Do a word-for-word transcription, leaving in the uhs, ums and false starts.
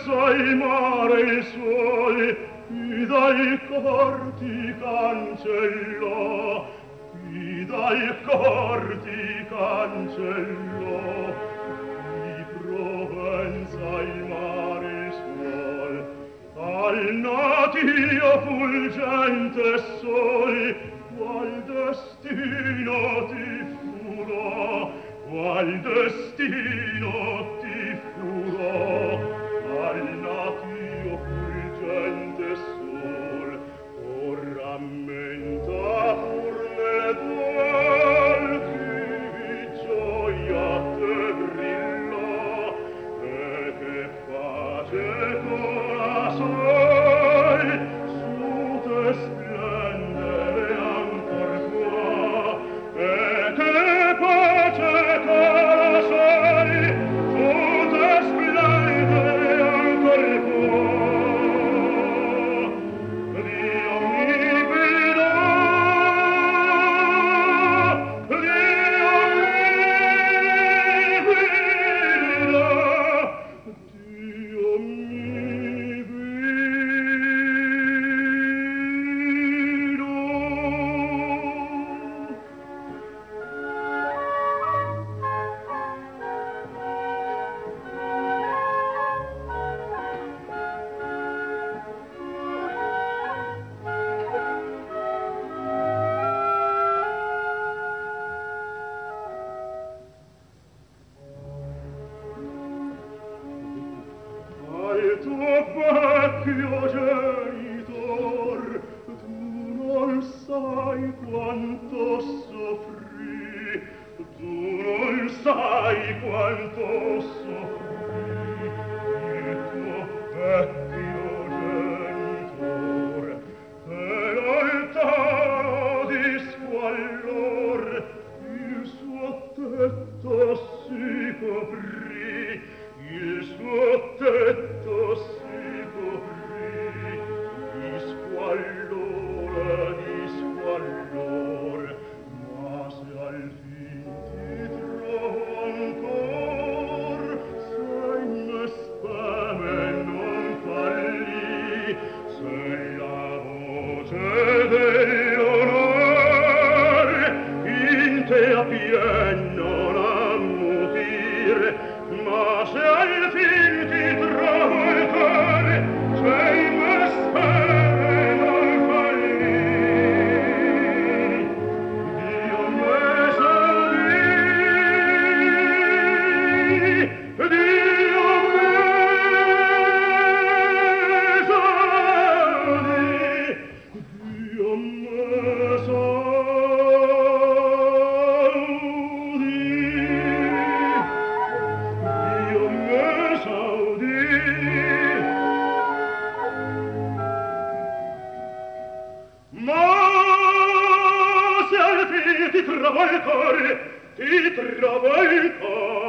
sai mare il suoi, qui dai corti cancellò, qui dai corti cancellò, qui Provenza il mare suoi, al natio fulgente soli, qual destino ti furò, qual destino ti furò, al natio fulgente sol, o rammenta pur nel duol, chi gioia te brillò, e che pace corazoi, su te splendere ancor qua, e che pace corazoi, su te splendere ancor qua. Dio mi guidò, Dio mi guidò, Dio mi guidò. Al tuo vecchio genitor tu non sai quanto soffrì, tu non sai quanto soffrì il tuo vecchio genitor, e lontano di squallor il suo tetto si coprì, il suo tetto si coprì di squallore, di squallor, ma se al fin ti trovo ancor, se in me speme non falli, se la voce dell'onore in te appien non ammutir, ma se al fin ti trovo il cuore, se in me speme non falli, Dio me saudì, Dio me saudì, Dio me saudì, Dio me saudì. Ma se al fin ti trovo il cuore, ti trovo il cuore,